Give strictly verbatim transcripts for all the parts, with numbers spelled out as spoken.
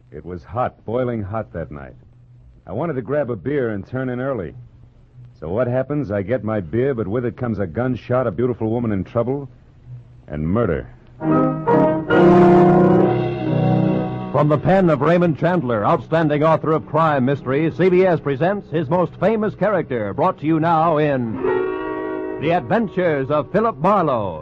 It was hot, boiling hot that night. I wanted to grab a beer and turn in early. So what happens? I get my beer, but with it comes a gunshot, a beautiful woman in trouble, and murder. From the pen of Raymond Chandler, outstanding author of crime mysteries, C B S presents his most famous character, brought to you now in The Adventures of Philip Marlowe.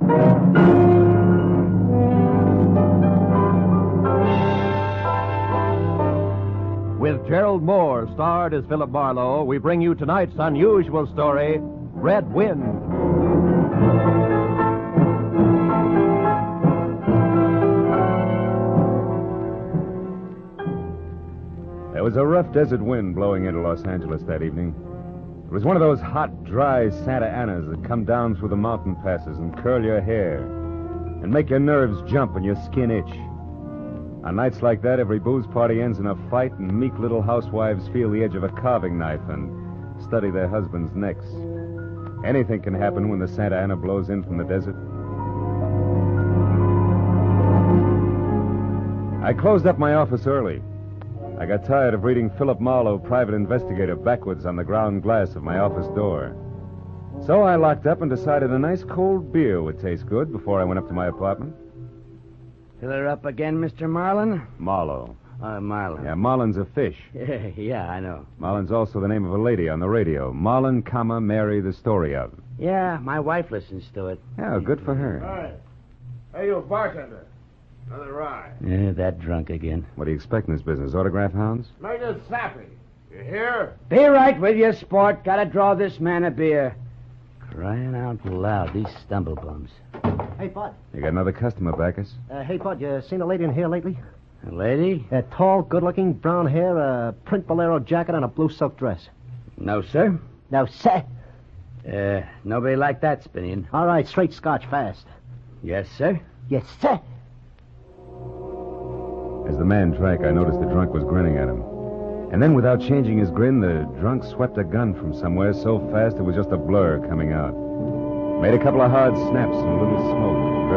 With Gerald Moore starred as Philip Marlowe, we bring you tonight's unusual story, Red Wind. There was a rough desert wind blowing into Los Angeles that evening. It was one of those hot, dry Santa Anas that come down through the mountain passes and curl your hair and make your nerves jump and your skin itch. On nights like that, every booze party ends in a fight, and meek little housewives feel the edge of a carving knife and study their husbands' necks. Anything can happen when the Santa Ana blows in from the desert. I closed up my office early. I got tired of reading Philip Marlowe, private investigator, backwards on the ground glass of my office door. So I locked up and decided a nice cold beer would taste good before I went up to my apartment. Fill her up again, Mister Marlin? Marlowe. Uh, Marlin. Yeah, Marlin's a fish. Yeah, yeah, I know. Marlin's also the name of a lady on the radio. Marlin, comma, Mary, the story of. Yeah, my wife listens to it. Yeah, good for her. Hi. Hey, you bartender. Another rye. Yeah, that drunk again. What do you expect in this business? Autograph hounds? Make it sappy. You hear? Be right with you, sport. Gotta draw this man a beer. Crying out loud, these stumblebums. Hey, Bud. You got another customer, Bacchus? Uh, hey, Bud, you seen a lady in here lately? A lady? Uh, tall, good-looking, brown hair, a print bolero jacket, and a blue silk dress. No, sir. No, sir. Uh, nobody like that, Spinian. All right, straight scotch, fast. Yes, sir. Yes, sir. As the man drank, I noticed the drunk was grinning at him. And then, without changing his grin, the drunk swept a gun from somewhere so fast it was just a blur coming out. Made a couple of hard snaps and a little smoke.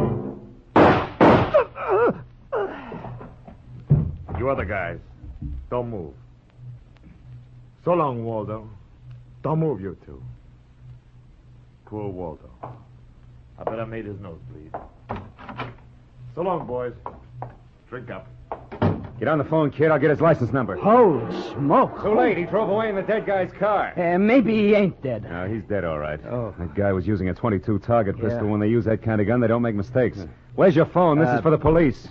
Very little. You other guys, don't move. So long, Waldo. Don't move, you two. Poor Waldo. I bet I made his nose bleed. So long, boys. Drink up. Get on the phone, kid. I'll get his license number. Holy smoke. Too late. He drove away in the dead guy's car. Uh, maybe he ain't dead. No, he's dead, all right. Oh. That guy was using a twenty-two target pistol. Yeah. When they use that kind of gun, they don't make mistakes. Where's your phone? This Uh, is for the police.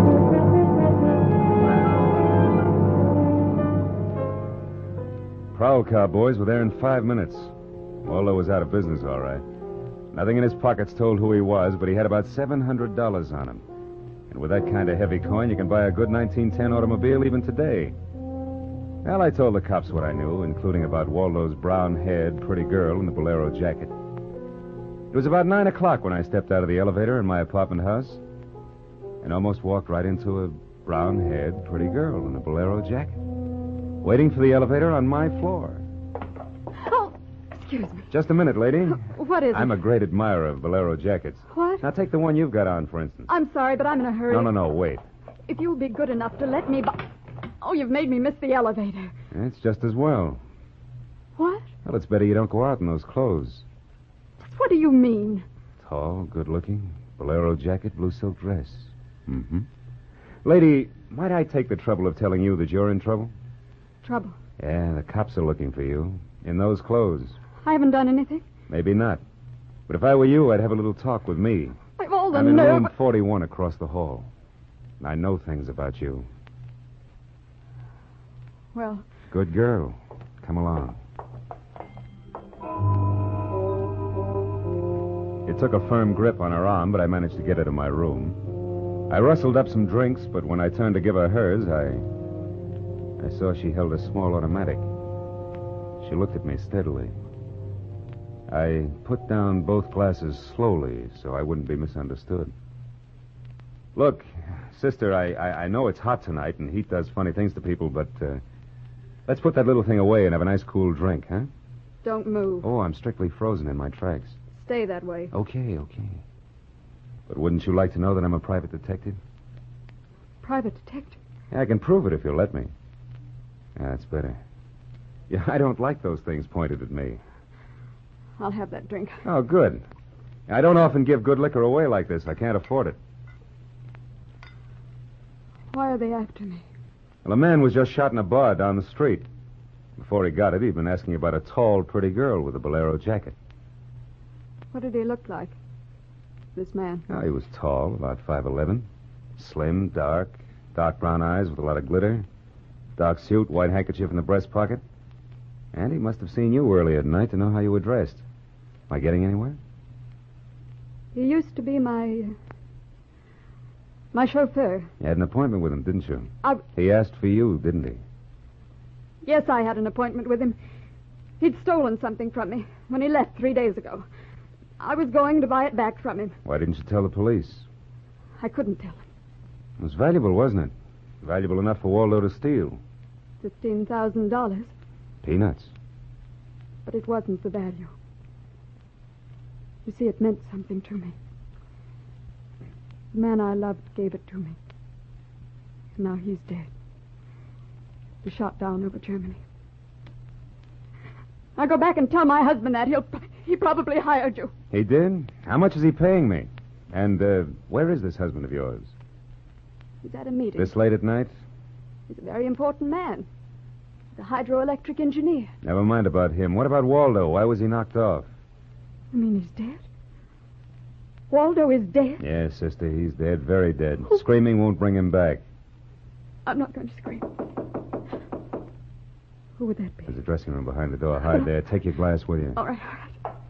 Prowl car boys were there in five minutes. Waldo was out of business, all right. Nothing in his pockets told who he was, but he had about seven hundred dollars on him. And with that kind of heavy coin, you can buy a good nineteen ten automobile even today. Well, I told the cops what I knew, including about Waldo's brown-haired, pretty girl in the bolero jacket. It was about nine o'clock when I stepped out of the elevator in my apartment house and almost walked right into a brown-haired, pretty girl in a bolero jacket, waiting for the elevator on my floor. Oh, excuse me. Just a minute, lady. What is I'm it? a great admirer of bolero jackets. What? Now, take the one you've got on, for instance. I'm sorry, but I'm in a hurry. No, no, no, wait. If you'll be good enough to let me... Bu- oh, you've made me miss the elevator. It's just as well. What? Well, it's better you don't go out in those clothes. What do you mean? Tall, good-looking, bolero jacket, blue silk dress. Mm-hmm. Lady, might I take the trouble of telling you that you're in trouble? Trouble. Yeah, the cops are looking for you. In those clothes. I haven't done anything. Maybe not. But if I were you, I'd have a little talk with me. I've all the I'm in nerve... room forty-one across the hall. I know things about you. Well, Good girl. Come along. It took a firm grip on her arm, but I managed to get her to my room. I rustled up some drinks, but when I turned to give her hers, I... I saw she held a small automatic. She looked at me steadily. I put down both glasses slowly so I wouldn't be misunderstood. Look, sister, I, I, I know it's hot tonight and heat does funny things to people, but uh, let's put that little thing away and have a nice cool drink, huh? don't move. Oh, I'm strictly frozen in my tracks. Stay that way. Okay, okay. But wouldn't you like to know that I'm a private detective? Private detective. Yeah, I can prove it if you'll let me. Yeah, that's better. Yeah, I don't like those things pointed at me. I'll have that drink. Oh, good. I don't often give good liquor away like this. I can't afford it. Why are they after me? Well, a man was just shot in a bar down the street. Before he got it, he'd been asking about a tall, pretty girl with a bolero jacket. What did he look like? This man. Oh, he was tall, about five eleven. Slim, dark, dark brown eyes with a lot of glitter. Dark suit, white handkerchief in the breast pocket. And he must have seen you early at night to know how you were dressed. Am I getting anywhere? He used to be my... my chauffeur. You had an appointment with him, didn't you? I... He asked for you, didn't he? Yes, I had an appointment with him. He'd stolen something from me when he left three days ago. I was going to buy it back from him. Why didn't you tell the police? I couldn't tell him. It was valuable, wasn't it? Valuable enough for Waldo to steal. Fifteen thousand dollars. Peanuts. But it wasn't the value. You see, it meant something to me. The man I loved gave it to me. And now he's dead. He shot down over Germany. I'll go back and tell my husband that. He'll he probably hired you. He did? How much is he paying me? And uh, where is this husband of yours? He's at a meeting. This late at night? He's a very important man. He's a hydroelectric engineer. Never mind about him. What about Waldo? Why was he knocked off? You mean he's dead? Waldo is dead? Yes, sister, he's dead, very dead. Screaming won't bring him back. I'm not going to scream. Who would that be? There's a dressing room behind the door. Hide there. Take your glass with you. All right, all right.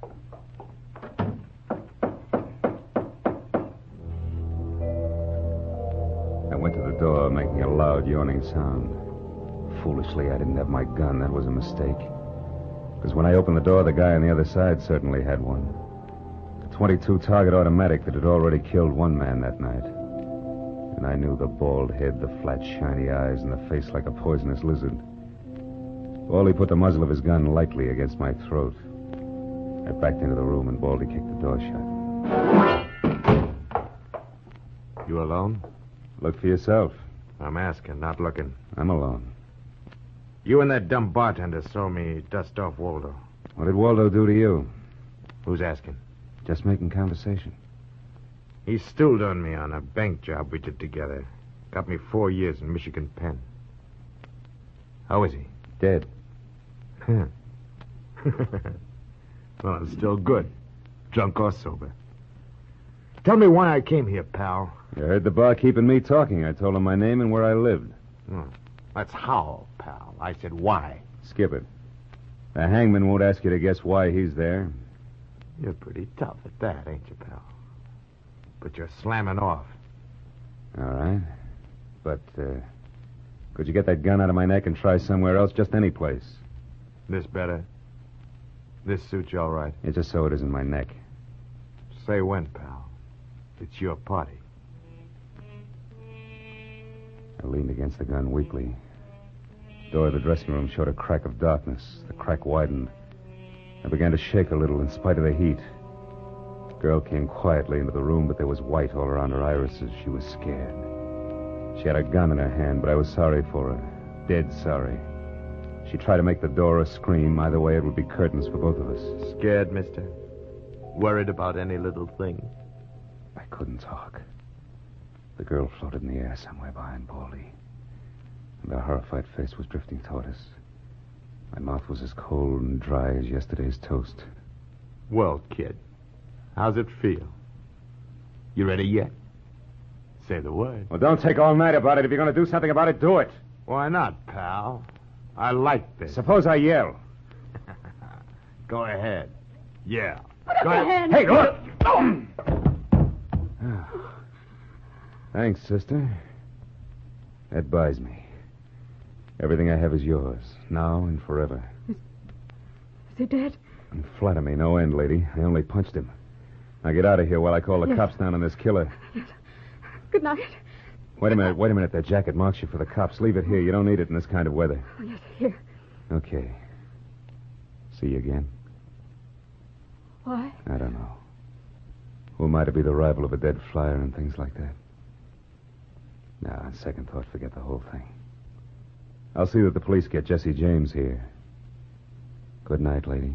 I went to the door, making a loud, yawning sound. Foolishly, I didn't have my gun. That was a mistake. Because when I opened the door, the guy on the other side certainly had one. A twenty-two target automatic that had already killed one man that night. And I knew the bald head, the flat, shiny eyes, and the face like a poisonous lizard. Baldy put the muzzle of his gun lightly against my throat. I backed into the room, and Baldy kicked the door shut. You alone? Look for yourself. I'm asking, not looking. I'm alone. You and that dumb bartender saw me dust off Waldo. What did Waldo do to you? Who's asking? Just making conversation. He stooled on me on a bank job we did together. Got me four years in Michigan Penn. How is he? Dead. Well, it's still good. Drunk or sober. Tell me why I came here, pal. You heard the barkeep and me talking. I told him my name and where I lived. Oh, that's how, pal. I said why. Skip it. The hangman won't ask you to guess why he's there. You're pretty tough at that, ain't you, pal? But you're slamming off. All right. But, uh, could you get that gun out of my neck and try somewhere else? Just any place. This better? This suits you all right? Yeah, just so it isn't my neck. Say when, pal. It's your party. I leaned against the gun weakly. The door of the dressing room showed a crack of darkness. The crack widened. I began to shake a little in spite of the heat. The girl came quietly into the room, but there was white all around her irises. She was scared. She had a gun in her hand, but I was sorry for her. Dead sorry. She tried to make the door a scream. Either way, it would be curtains for both of us. Scared, mister? Worried about any little thing? I couldn't talk. The girl floated in the air somewhere behind Baldy. And her horrified face was drifting toward us. My mouth was as cold and dry as yesterday's toast. Well, kid, how's it feel? You ready yet? Say the word. Well, don't take all night about it. If you're going to do something about it, do it. Why not, pal? I like this. Suppose I yell. Go ahead. Yeah. Put up Go your ahead. hand. Hey, look! Thanks, sister. That buys me. Everything I have is yours, now and forever. Is he dead? And flatter me, no end, lady. I only punched him. Now get out of here while I call the Yes. cops down on this killer. Good night. Wait a minute, wait a minute. That jacket marks you for the cops. Leave it here. You don't need it in this kind of weather. Oh, yes, here. Okay. See you again? Why? I don't know. Who am I to be the rival of a dead flyer and things like that? No, on second thought, forget the whole thing. I'll see that the police get Jesse James here. Good night, lady.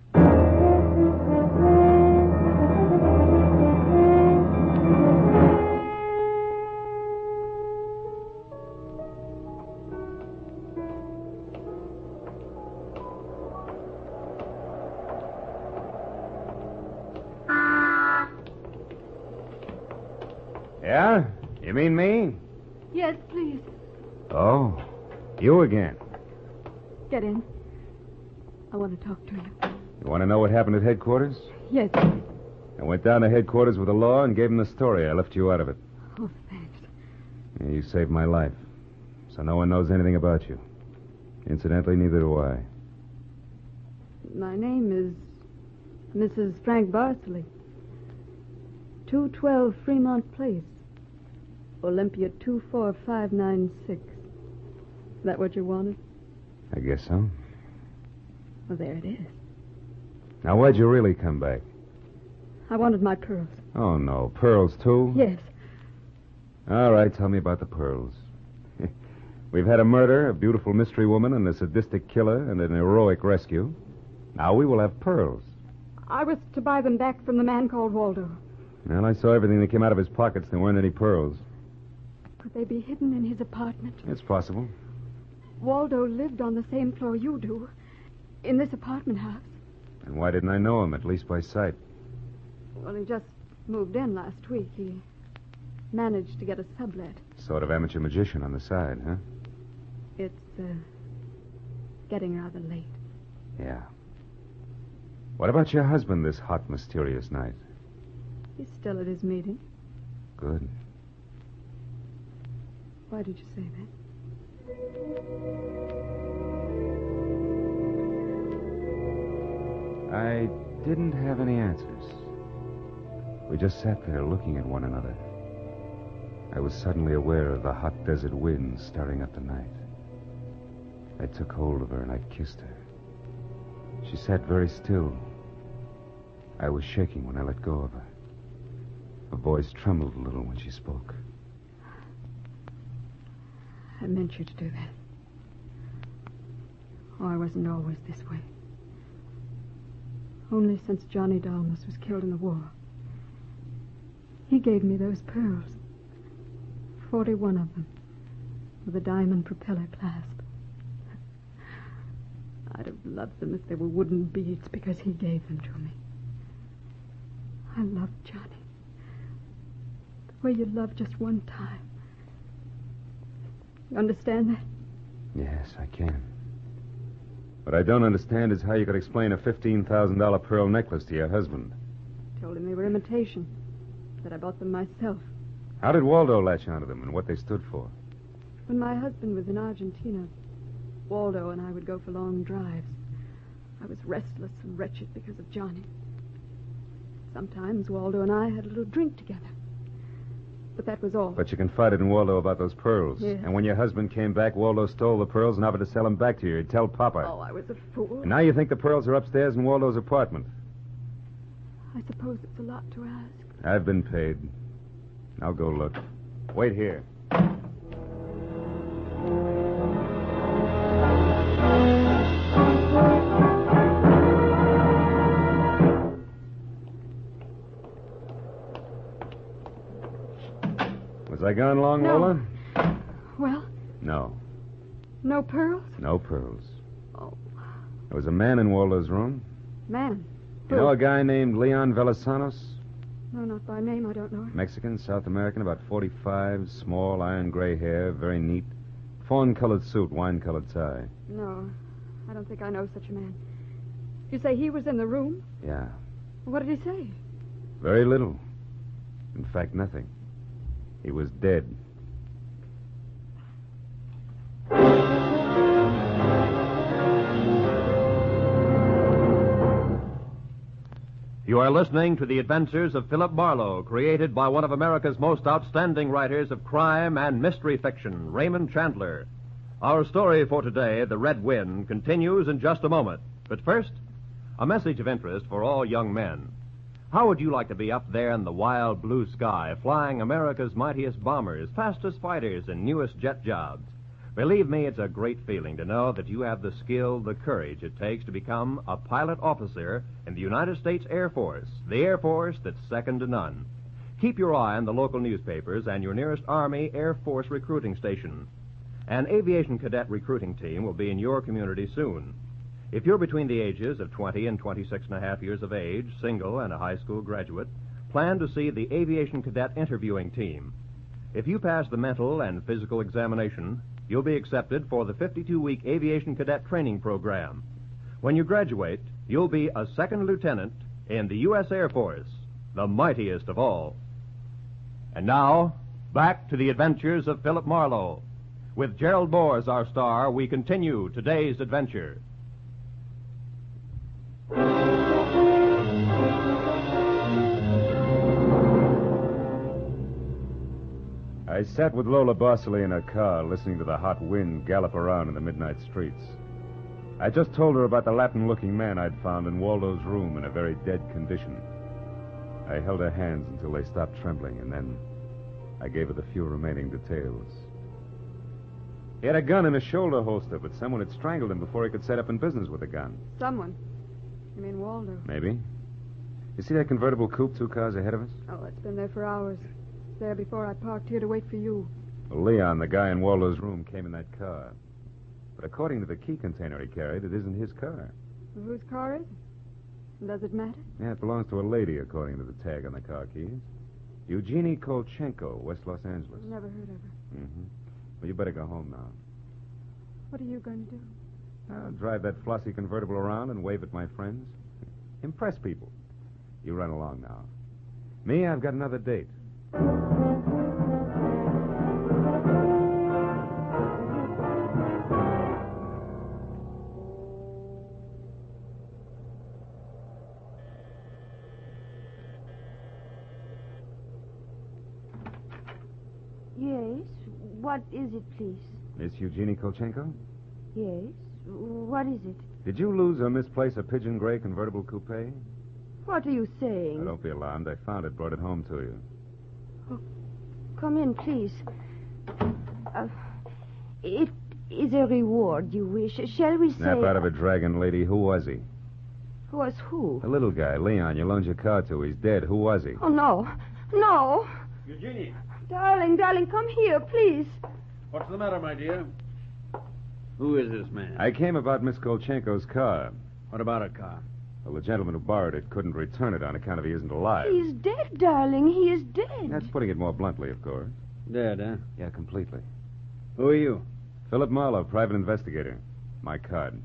Yeah? You mean me? Yes, please. Oh, you again. Get in. I want to talk to you. You want to know what happened at headquarters? Yes. I went down to headquarters with the law and gave them the story. I left you out of it. Oh, thanks. Yeah, you saved my life. So no one knows anything about you. Incidentally, neither do I. My name is Missus Frank Barsley. two twelve Fremont Place. Olympia two four five nine six. Is that what you wanted? I guess so. Well, there it is. Now, why'd you really come back? I wanted my pearls. Oh, no. Pearls, too? Yes. All right, tell me about the pearls. We've had a murder, a beautiful mystery woman, and a sadistic killer, and an heroic rescue. Now we will have pearls. I was to buy them back from the man called Waldo. Well, I saw everything that came out of his pockets. There weren't any pearls. Could they be hidden in his apartment? It's possible. Waldo lived on the same floor you do, in this apartment house. And why didn't I know him, at least by sight? Well, he just moved in last week. He managed to get a sublet. Sort of amateur magician on the side, huh? It's, uh, getting rather late. Yeah. What about your husband this hot, mysterious night? He's still at his meeting. Good. Why did you say that? I didn't have any answers. We just sat there looking at one another. I was suddenly aware of the hot desert wind stirring up the night. I took hold of her and I kissed her. She sat very still. I was shaking when I let go of her. Her voice trembled a little when she spoke. I meant you to do that. Oh, I wasn't always this way. Only since Johnny Dalmas was killed in the war. He gave me those pearls. Forty-one of them. With a diamond propeller clasp. I'd have loved them if they were wooden beads because he gave them to me. I loved Johnny. The way you love just one time. You understand that? Yes, I can. What I don't understand is how you could explain a fifteen thousand dollars pearl necklace to your husband. Told him they were imitation. That I bought them myself. How did Waldo latch onto them and what they stood for? When my husband was in Argentina, Waldo and I would go for long drives. I was restless and wretched because of Johnny. Sometimes Waldo and I had a little drink together. But that was all. But you confided in Waldo about those pearls. Yes. And when your husband came back, Waldo stole the pearls and offered to sell them back to you. He'd tell Papa. Oh, I was a fool. And now you think the pearls are upstairs in Waldo's apartment. I suppose it's a lot to ask. I've been paid. I'll go look. Wait here. Was I gone long, No. Lola? Well, No. no pearls? No pearls. Oh, There was a man in Waldo's room. man. You know a guy named Leon Velasanos? No, not by name. I don't know him. Mexican, South American, about forty-five, small, iron gray hair, very neat. Fawn-colored suit, wine-colored tie. No, I don't think I know such a man. You say he was in the room? Yeah. What did he say? Very little. In fact, nothing. He was dead. You are listening to The Adventures of Philip Marlowe, created by one of America's most outstanding writers of crime and mystery fiction, Raymond Chandler. Our story for today, The Red Wind, continues in just a moment. But first, a message of interest for all young men. How would you like to be up there in the wild blue sky, flying America's mightiest bombers, fastest fighters, and newest jet jobs? Believe me, it's a great feeling to know that you have the skill, the courage it takes to become a pilot officer in the United States Air Force, the Air Force that's second to none. Keep your eye on the local newspapers and your nearest Army Air Force recruiting station. An aviation cadet recruiting team will be in your community soon. If you're between the ages of twenty and twenty-six and a half years of age, single and a high school graduate, plan to see the aviation cadet interviewing team. If you pass the mental and physical examination, you'll be accepted for the fifty-two week aviation cadet training program. When you graduate, you'll be a second lieutenant in the U S Air Force, the mightiest of all. And now, back to the adventures of Philip Marlowe. With Gerald Moore as our star, we continue today's adventure. I sat with Lola Bosley in her car, listening to the hot wind gallop around in the midnight streets. I just told her about the Latin-looking man I'd found in Waldo's room in a very dead condition. I held her hands until they stopped trembling, and then I gave her the few remaining details. He had a gun in his shoulder holster, but someone had strangled him before he could set up in business with a gun. Someone. You mean Waldo? Maybe. You see that convertible coupe two cars ahead of us? Oh, it's been there for hours. It's there before I parked here to wait for you. Well, Leon, the guy in Waldo's room, came in that car. But according to the key container he carried, it isn't his car. Well, whose car is it? Does it matter? Yeah, it belongs to a lady, according to the tag on the car keys. Eugenie Kolchenko, West Los Angeles. Never heard of her. Mm-hmm. Well, you better go home now. What are you going to do? I'll drive that flossy convertible around and wave at my friends. Impress people. You run along now. Me, I've got another date. Yes. What is it, please? Miss Eugenie Kolchenko? Yes. What is it? Did you lose or misplace a pigeon gray convertible coupe? What are you saying? Now, don't be alarmed. I found it, brought it home to you. Oh, come in, please. Uh, it is a reward you wish. Shall we say... Snap out of it, dragon lady. Who was he? Who was who? The little guy, Leon. You loaned your car to. He's dead. Who was he? Oh, no. No. Eugenie, Darling, darling, come here, please. what's the matter, my dear? Who is this man? I came about Miss Kolchenko's car. What about a car? Well, the gentleman who borrowed it couldn't return it on account of he isn't alive. He's dead, darling. He is dead. That's putting it more bluntly, of course. Dead, huh? Yeah, completely. Who are you? Philip Marlowe, private investigator. My card.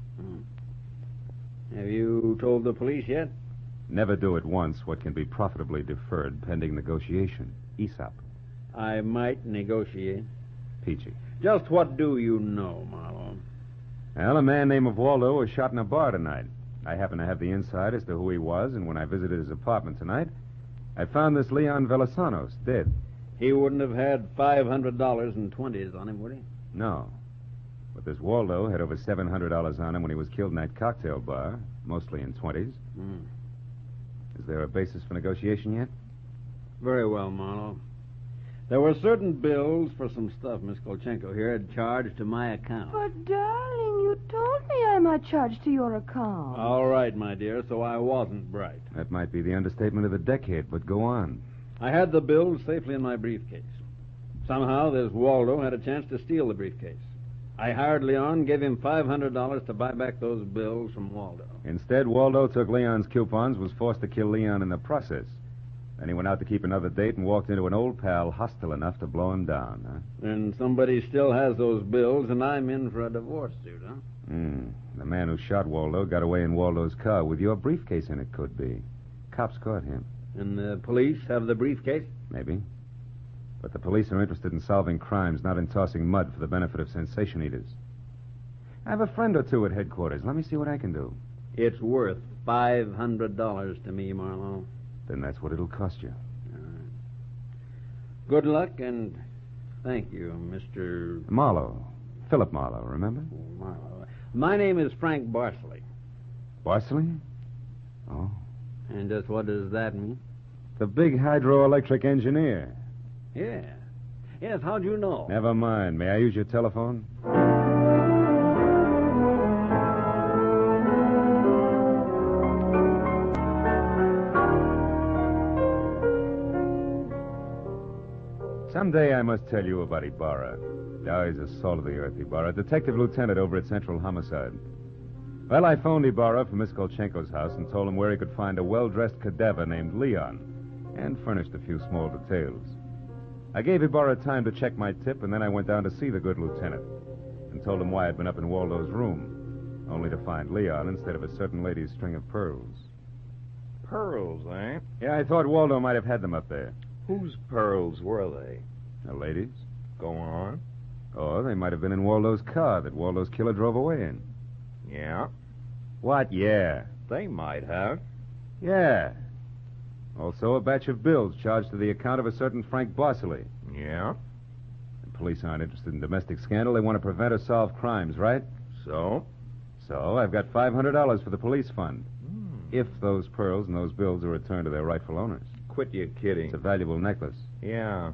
Hmm. Have you told the police yet? Never do at once what can be profitably deferred pending negotiation. Aesop. I might negotiate. Peachy. Just what do you know, Marlowe? Well, a man named Waldo was shot in a bar tonight. I happen to have the inside as to who he was, and when I visited his apartment tonight, I found this Leon Velasanos dead. He wouldn't have had five hundred dollars in twenties on him, would he? No. But this Waldo had over seven hundred dollars on him when he was killed in that cocktail bar, mostly in twenties. Hmm. Is there a basis for negotiation yet? Very well, Marlowe. There were certain bills for some stuff Miss Kolchenko here had charged to my account. But, darling, you told me I might charge to your account. All right, my dear, so I wasn't bright. That might be the understatement of the decade, but go on. I had the bills safely in my briefcase. Somehow this Waldo had a chance to steal the briefcase. I hired Leon, gave him five hundred dollars to buy back those bills from Waldo. Instead, Waldo took Leon's coupons, was forced to kill Leon in the process. Then he went out to keep another date and walked into an old pal hostile enough to blow him down, huh? And somebody still has those bills, and I'm in for a divorce suit, huh? Hmm. The man who shot Waldo got away in Waldo's car with your briefcase in it, could be. Cops caught him. And the police have the briefcase? Maybe. But the police are interested in solving crimes, not in tossing mud for the benefit of sensation eaters. I have a friend or two at headquarters. Let me see what I can do. It's worth five hundred dollars to me, Marlowe. Then that's what it'll cost you. All right. Good luck, and thank you, Mister Marlowe. Philip Marlowe, remember? Marlowe. My name is Frank Barsley. Barsley? Oh. And just what does that mean? The big hydroelectric engineer. Yeah. Yes, how'd you know? Never mind. May I use your telephone? Someday I must tell you about Ibarra. Now he's a salt-of-the-earth Ibarra, detective lieutenant over at Central Homicide. Well, I phoned Ibarra from Miss Kolchenko's house and told him where he could find a well-dressed cadaver named Leon, and furnished a few small details. I gave Ibarra time to check my tip, and then I went down to see the good lieutenant and told him why I'd been up in Waldo's room, only to find Leon instead of a certain lady's string of pearls. Pearls, eh? Yeah, I thought Waldo might have had them up there. Whose pearls were they? A lady's. Go on. Or they might have been in Waldo's car that Waldo's killer drove away in. Yeah. What, yeah? They might have. Yeah. Also a batch of bills charged to the account of a certain Frank Bosley. Yeah. The police aren't interested in domestic scandal. They want to prevent or solve crimes, right? So? So I've got five hundred dollars for the police fund. Hmm. If those pearls and those bills are returned to their rightful owners. Quit your kidding. It's a valuable necklace. Yeah.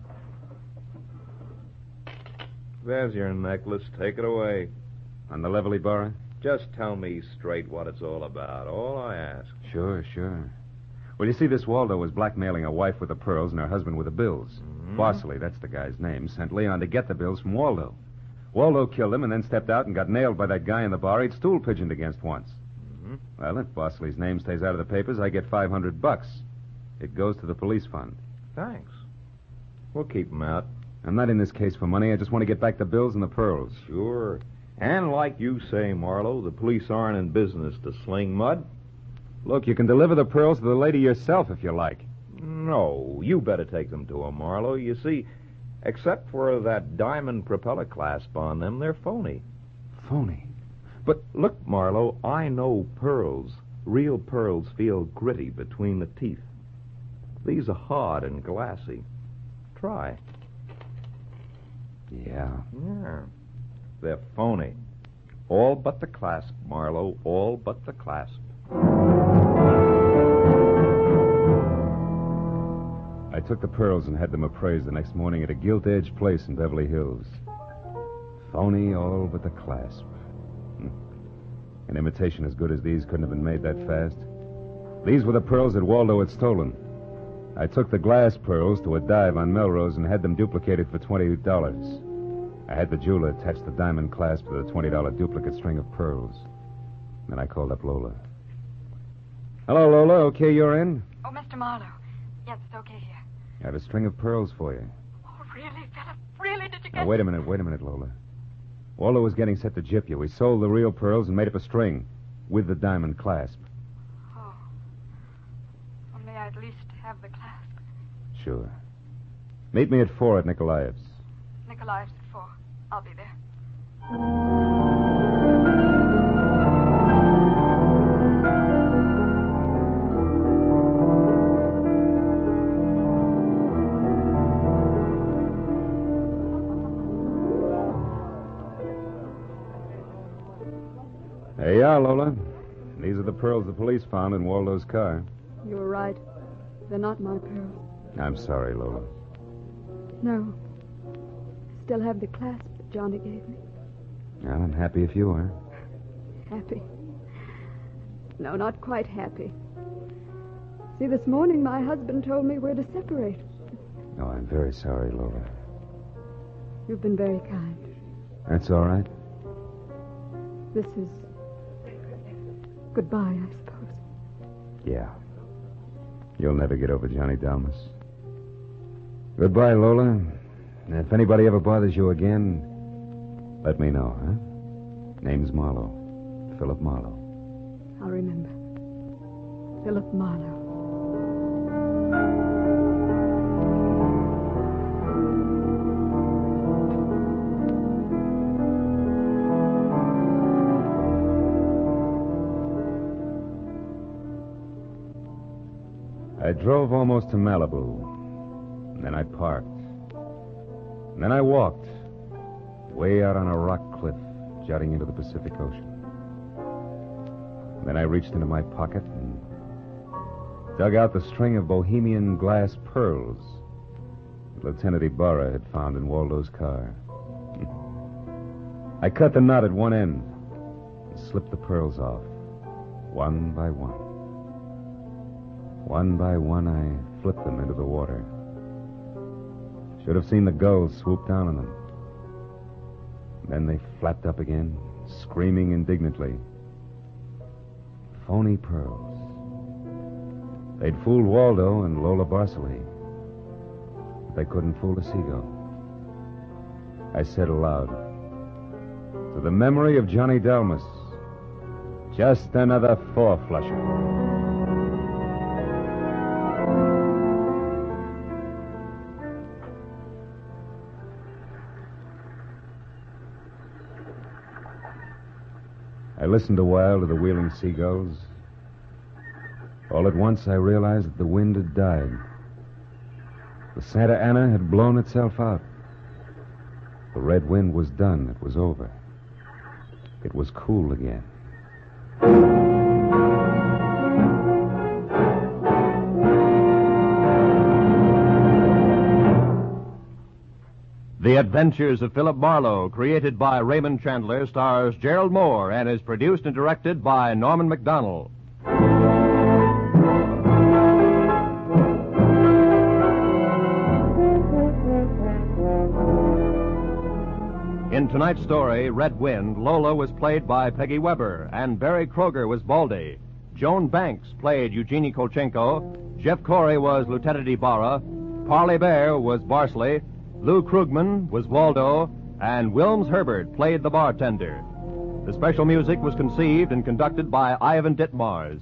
There's your necklace. Take it away. On the level, Ibarra? Just tell me straight what it's all about. All I ask. Sure, sure. Well, you see, this Waldo was blackmailing a wife with the pearls and her husband with the bills. Mm-hmm. Bosley, that's the guy's name, sent Leon to get the bills from Waldo. Waldo killed him and then stepped out and got nailed by that guy in the bar he'd stool pigeoned against once. Mm-hmm. Well, if Bosley's name stays out of the papers, I get five hundred bucks. It goes to the police fund. Thanks. We'll keep 'em out. I'm not in this case for money. I just want to get back the bills and the pearls. Sure. And like you say, Marlowe, the police aren't in business to sling mud. Look, you can deliver the pearls to the lady yourself if you like. No, you better take them to her, Marlowe. You see, except for that diamond propeller clasp on them, they're phony. Phony? But look, Marlowe, I know pearls. Real pearls feel gritty between the teeth. These are hard and glassy. Try. Yeah. Yeah. They're phony. All but the clasp, Marlowe. All but the clasp. I took the pearls and had them appraised the next morning at a gilt-edged place in Beverly Hills. Phony all but the clasp. Hmm. An imitation as good as these couldn't have been made that fast. These were the pearls that Waldo had stolen. I took the glass pearls to a dive on Melrose and had them duplicated for twenty dollars. I had the jeweler attach the diamond clasp to the twenty dollar duplicate string of pearls. Then I called up Lola. Hello, Lola. Okay, you're in? Oh, Mister Marlowe. Yes, it's okay here. I have a string of pearls for you. Oh, really, Philip? Really? Did you Now, get... wait a minute, wait a minute, Lola. Waldo was getting set to gyp you. We sold the real pearls and made up a string with the diamond clasp. Oh. Well, may I at least have the clasp? Sure. Meet me at four at Nikolaev's. Nikolaev's at four. I'll be there. There you are, Lola. These are the pearls the police found in Waldo's car. You were right. They're not my pearls. I'm sorry, Lola. No. I still have the clasp that Johnny gave me. Well, I'm happy if you are. Happy. No, not quite happy. See, this morning my husband told me we're to separate. Oh, I'm very sorry, Lola. You've been very kind. That's all right. This is goodbye, I suppose. Yeah. You'll never get over Johnny Dalmas. Goodbye, Lola. If anybody ever bothers you again, let me know, huh? Name's Marlowe. Philip Marlowe. I'll remember. Philip Marlowe. I drove almost to Malibu. And then I parked. And then I walked. Way out on a rock cliff, jutting into the Pacific Ocean. And then I reached into my pocket and dug out the string of Bohemian glass pearls that Lieutenant Ibarra had found in Waldo's car. I cut the knot at one end and slipped the pearls off, one by one. One by one, I flipped them into the water. Should have seen the gulls swoop down on them. Then they flapped up again, screaming indignantly. Phony pearls. They'd fooled Waldo and Lola Barsley, but they couldn't fool a seagull. I said aloud, to the memory of Johnny Delmas, just another four-flusher. I listened a while to the wheeling seagulls. All at once, I realized that the wind had died. The Santa Ana had blown itself out. The red wind was done. It was over. It was cool again. The Adventures of Philip Marlowe, created by Raymond Chandler, stars Gerald Moore and is produced and directed by Norman MacDonald. In tonight's story, Red Wind, Lola was played by Peggy Weber, and Barry Kroger was Baldy. Joan Banks played Eugenie Kolchenko. Jeff Corey was Lieutenant Ibarra. Parley Bear was Barsley. Lou Krugman was Waldo. And Wilms Herbert played the bartender. The special music was conceived and conducted by Ivan Ditmars.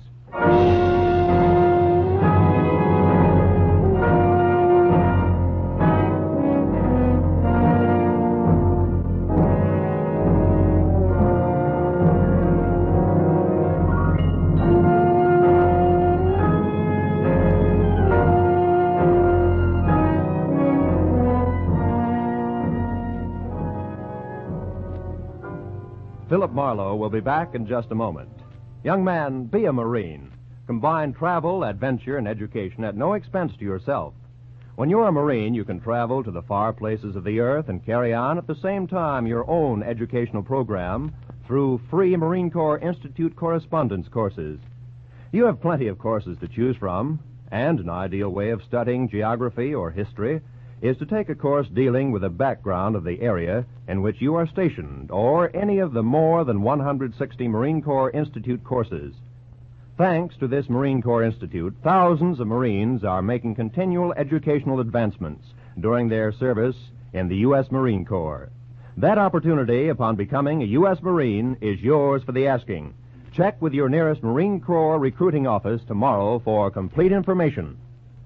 Philip Marlowe will be back in just a moment. Young man, be a Marine. Combine travel, adventure, and education at no expense to yourself. When you're a Marine, you can travel to the far places of the earth and carry on at the same time your own educational program through free Marine Corps Institute correspondence courses. You have plenty of courses to choose from, and an ideal way of studying geography or history is to take a course dealing with the background of the area in which you are stationed, or any of the more than one hundred sixty Marine Corps Institute courses. Thanks to this Marine Corps Institute, thousands of Marines are making continual educational advancements during their service in the U S Marine Corps. That opportunity, upon becoming a U S Marine, is yours for the asking. Check with your nearest Marine Corps recruiting office tomorrow for complete information.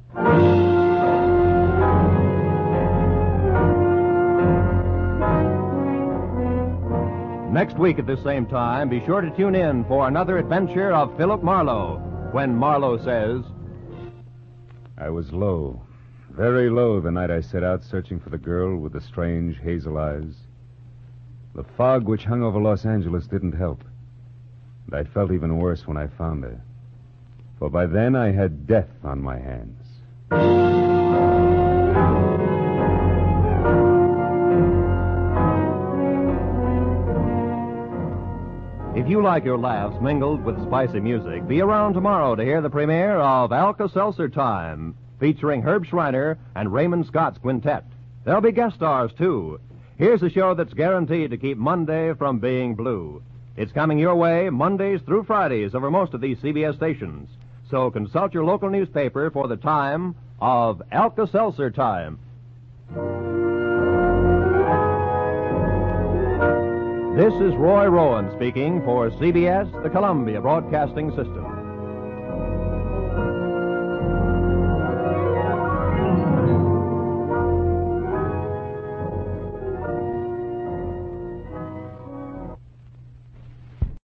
Next week at this same time, be sure to tune in for another adventure of Philip Marlowe, when Marlowe says, I was low, very low the night I set out searching for the girl with the strange hazel eyes. The fog which hung over Los Angeles didn't help. And I felt even worse when I found her. For by then I had death on my hands. If you like your laughs mingled with spicy music, be around tomorrow to hear the premiere of Alka-Seltzer Time, featuring Herb Schreiner and Raymond Scott's quintet. There'll be guest stars, too. Here's a show that's guaranteed to keep Monday from being blue. It's coming your way Mondays through Fridays over most of these C B S stations. So consult your local newspaper for the time of Alka-Seltzer Time. This is Roy Rowan speaking for C B S, the Columbia Broadcasting System.